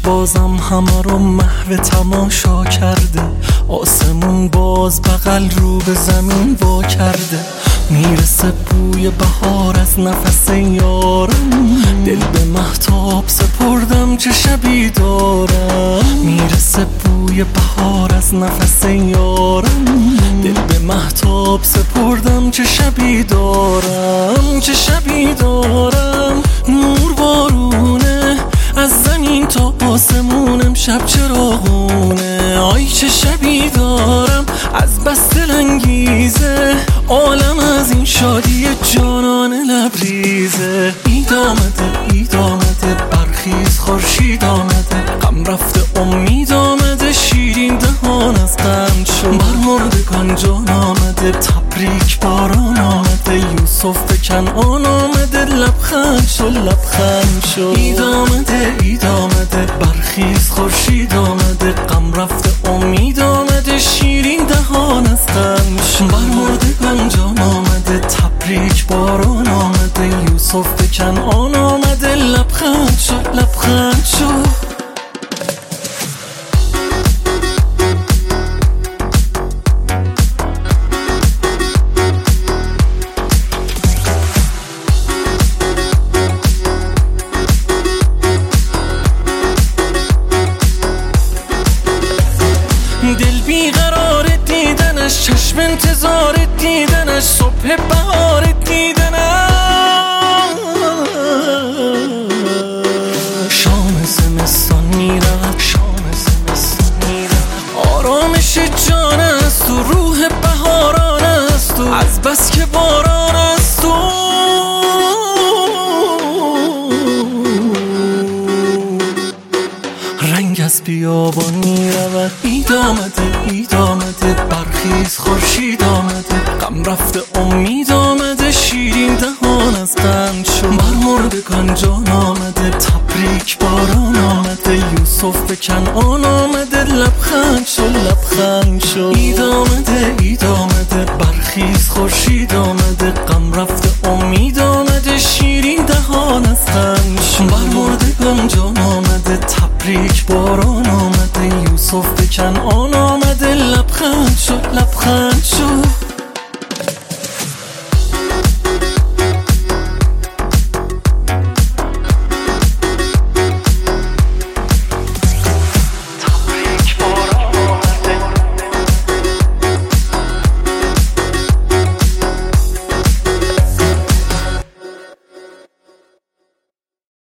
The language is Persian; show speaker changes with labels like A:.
A: بازم همه رو محو تماشا کرده، آسمون باز بغل رو به زمین وا کرده. میرسه بوی بهار از نفس یارم، دل به مهتاب سپردم چه شبی دارم. میرسه بوی بهار از نفس یارم، دل به مهتاب سپردم چه شبی دارم. چه شبی دارم، نور بارونه از زمین تا آسمون، امشب چراغونه. آی چه شبی دارم، از بس دلانگیزه، عالم از این شادی جانان لبریزه. عید آمده، عید آمده، برخیز خورشید آمده، غم رفته امید آمده، شیرین دهان از قند شد. بر مردگان جان آمده، تبریک باران آمده، یوسف به کنعان آمده، لبخند شد، لبخند شد. عید آمده، عید آمده، برخیز خورشید آمده، غم رفته امید آمده، شیرین دهان از قند شد. بر مردگان جان آمده، تبریک باران آمده، یوسف به کنعان آمده، لبخند شد، لبخند شد. دل بیقرار دیدنش، چشم انتظار دیدنش، صبح بهار دیدنش. شام زمستان میرود، شام زمستان میرود، آرامش جان است و روح بهاران است و از بس که باران است و رنگ از بیابان میرود. عید آمده، عید آمده، برخیز خورشید آمده، غم رفته امید آمده، شیرین دهان از قند شد. بر مردگان جان آمده، تبریک باران آمده، یوسف به کنعان آمده، لبخند شد، لبخند شد. عید آمده، عید آمده،